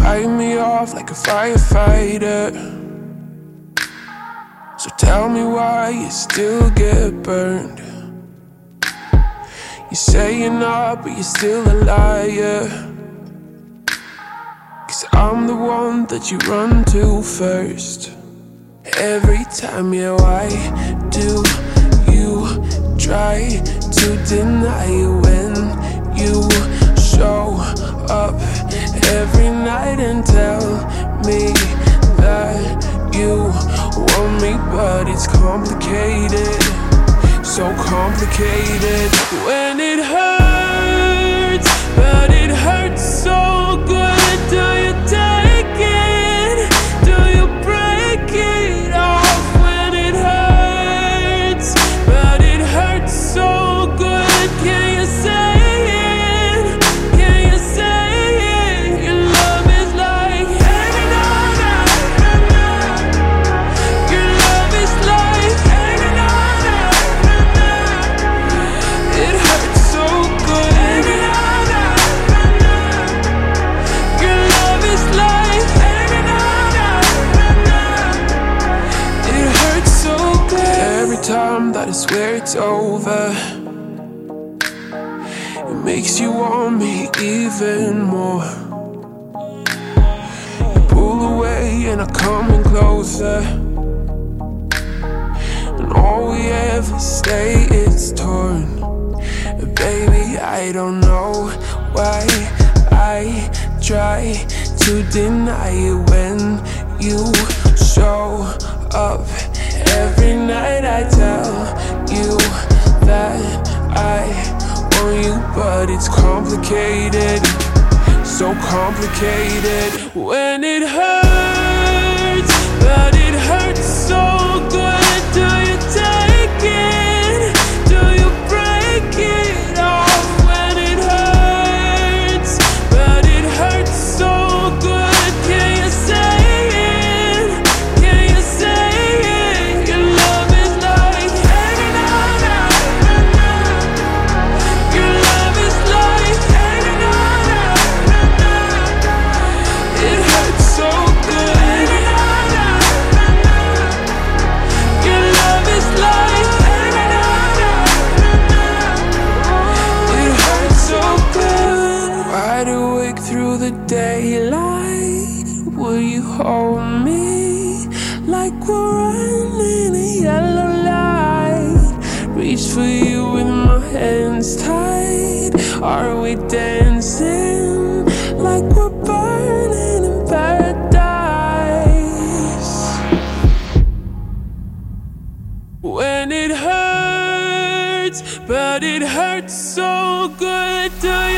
light me off like a firefighter. So tell me why you still get burned. You say you're not, but you're still a liar. 'Cause I'm the one that you run to first. Every time, yeah, why do you try to deny it when you show up every night and tell me that you want me? But it's complicated, so complicated. When it hurts, but it hurts so good. Do you take it? Do you break it off? When it hurts, but it hurts so good. Can you say it? Can you say it? Your love is like hanging on. Your love is like hanging on. It hurts so good. Your love is like hanging on. It hurts so good. Every time that I swear it's over, it makes you want me even more. You pull away and I'm coming closer, and all we ever stay is torn. And baby, I don't know why I try to deny it when you show up every night. I tell you that I want you, but it's complicated, so complicated. When it hurts, but it hurts so good. Do you take it? Do you break it off? When it hurts, but it hurts so good. Can you say it? Can you say it? Your love is like hanging on. Your love is like hanging on. It hurts so good. Your love is like hanging on. It hurts so good. Wide awake through the daylight, will you hold me like we're running a yellow light? Reach for you with my hands tied. Are we dancing like we're burning in paradise? When it hurts, but it hurts so good. Do